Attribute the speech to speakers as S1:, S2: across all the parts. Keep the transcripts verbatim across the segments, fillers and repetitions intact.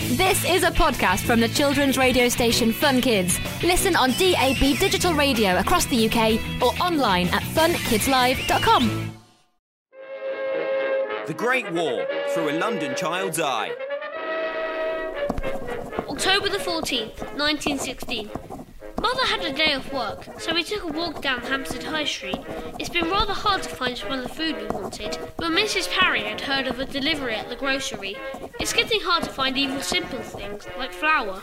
S1: This is a podcast from the children's radio station Fun Kids. Listen on D A B digital radio across the U K or online at fun kids live dot com.
S2: The Great War, through a London child's eye.
S3: October the fourteenth, nineteen sixteen. Mother had a day off work, so we took a walk down Hampstead High Street. It's been rather hard to find some of the food we wanted, but Missus Parry had heard of a delivery at the grocery. It's getting hard to find even simple things, like flour.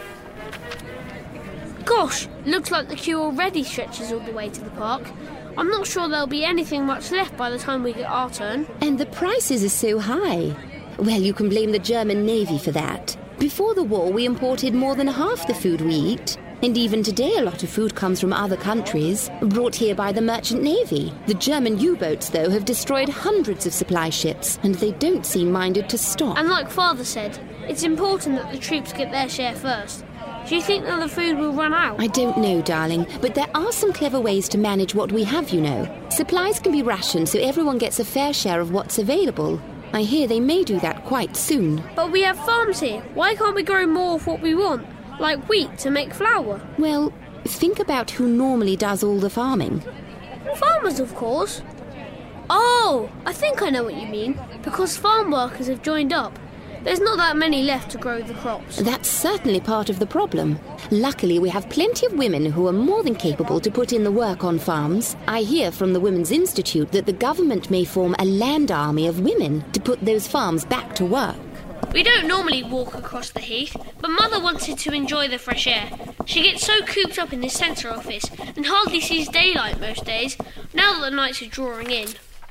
S3: Gosh, looks like the queue already stretches all the way to the park. I'm not sure there'll be anything much left by the time we get our turn.
S4: And the prices are so high. Well, you can blame the German Navy for that. Before the war, we imported more than half the food we eat. And even today, a lot of food comes from other countries, brought here by the Merchant Navy. The German U-boats, though, have destroyed hundreds of supply ships, and they don't seem minded to stop.
S3: And like Father said, it's important that the troops get their share first. Do you think that the food will run out?
S4: I don't know, darling, but there are some clever ways to manage what we have, you know. Supplies can be rationed so everyone gets a fair share of what's available. I hear they may do that quite soon.
S3: But we have farms here. Why can't we grow more of what we want? Like wheat to make flour?
S4: Well, think about who normally does all the farming.
S3: Farmers, of course. Oh, I think I know what you mean. Because farm workers have joined up. There's not that many left to grow the crops.
S4: That's certainly part of the problem. Luckily, we have plenty of women who are more than capable to put in the work on farms. I hear from the Women's Institute that the government may form a land army of women to put those farms back to work.
S3: We don't normally walk across the heath, but Mother wanted to enjoy the fresh air. She gets so cooped up in the centre office and hardly sees daylight most days, now that the nights are drawing in.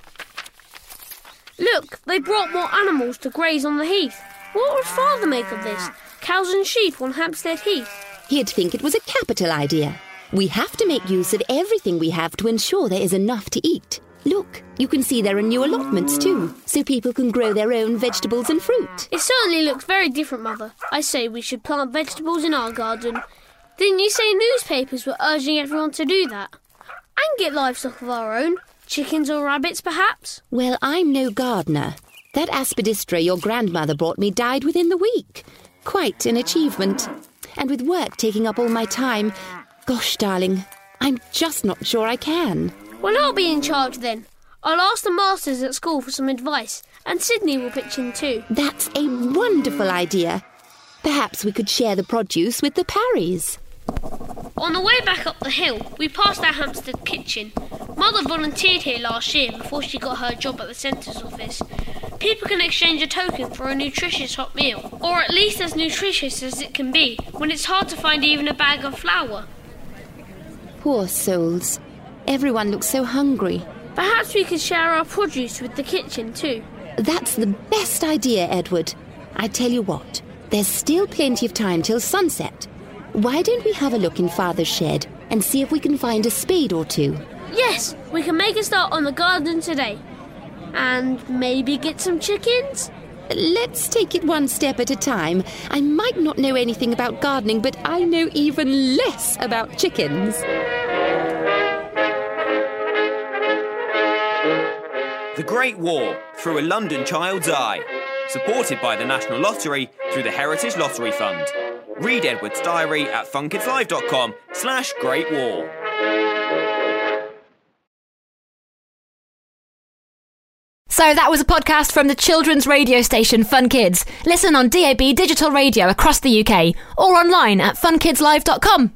S3: Look, they brought more animals to graze on the heath. What would Father make of this? Cows and sheep on Hampstead Heath?
S4: He'd think it was a capital idea. We have to make use of everything we have to ensure there is enough to eat. Look, you can see there are new allotments too, so people can grow their own vegetables and fruit.
S3: It certainly looks very different, Mother. I say we should plant vegetables in our garden. Didn't you say newspapers were urging everyone to do that? And get livestock of our own? Chickens or rabbits, perhaps?
S4: Well, I'm no gardener. That aspidistra your grandmother brought me died within the week. Quite an achievement. And with work taking up all my time, gosh, darling, I'm just not sure I can.
S3: Well, I'll be in charge then. I'll ask the masters at school for some advice, and Sydney will pitch in too.
S4: That's a wonderful idea. Perhaps we could share the produce with the Parrys.
S3: On the way back up the hill, we passed our Hampstead kitchen. Mother volunteered here last year before she got her job at the centre's office. People can exchange a token for a nutritious hot meal, or at least as nutritious as it can be, when it's hard to find even a bag of flour.
S4: Poor souls. Everyone looks so hungry.
S3: Perhaps we could share our produce with the kitchen too.
S4: That's the best idea, Edward. I tell you what, there's still plenty of time till sunset. Why don't we have a look in Father's shed and see if we can find a spade or two?
S3: Yes, we can make a start on the garden today. And maybe get some chickens?
S4: Let's take it one step at a time. I might not know anything about gardening, but I know even less about chickens.
S2: The Great War, through a London child's eye. Supported by the National Lottery through the Heritage Lottery Fund. Read Edward's diary at fun kids live dot com slash Great War.
S1: So that was a podcast from the children's radio station Fun Kids. Listen on D A B digital radio across the U K or online at fun kids live dot com.